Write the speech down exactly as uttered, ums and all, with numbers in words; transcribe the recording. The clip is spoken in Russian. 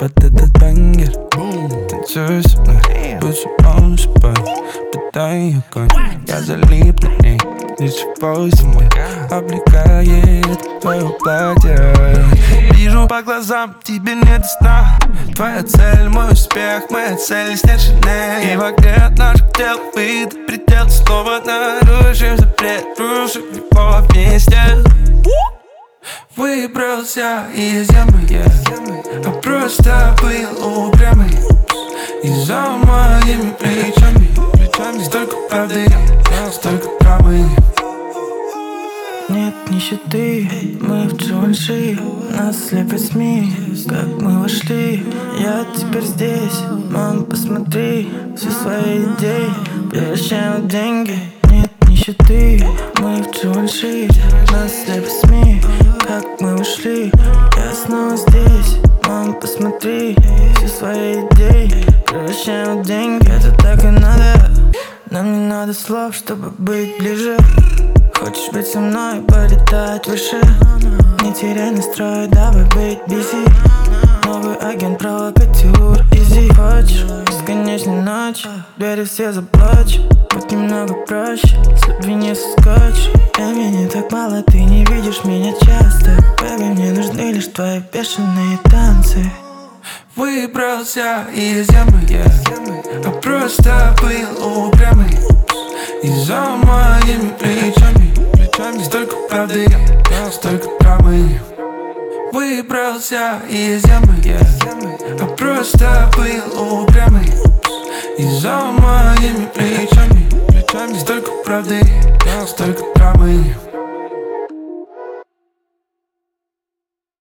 под этот бангер. Танцуй со мной, будь он спой, подай огонь. Я залип на ней, ничего себе облекает твое платье. Вижу по глазам, тебе нет сна. Твоя цель, мой успех, моя цель снять Шинель. И в огне от наших тел выйдет предел. Снова нарушим запрет, рушим его вместе. Выбрался из ямы, yeah. А просто был упрямый. И за моими плечами, плечами столько правды, столько драмы. Нет нищеты, мы в джунши. Нас слепят СМИ, как мы вошли. Я теперь здесь, мам, посмотри. Все свои идеи превращаем в деньги. Нет нищеты, мы в джунши. Нас слепят СМИ, как мы ушли. Я снова здесь, мам, посмотри. Все свои идеи превращаем в деньги. Это так и надо. Нам не надо слов, чтобы быть ближе. Хочешь быть со мной, полетать выше? Не теряй настрой, давай быть busy. Новый агент провокатюр, easy. Хочешь бесконечной ночи, двери все заплачь. Будь немного проще, с любви не соскочь. Времени так мало, ты не видишь меня часто. Бэби, мне нужны лишь твои бешеные танцы. Выбрался из ямы, yeah. А просто был упрямый. И за моими плечами, плечами столько правды, столько драмы. Выбрался из ямы, yeah. А просто был упрямый. И за моими плечами, плечами столько правды, столько драмы.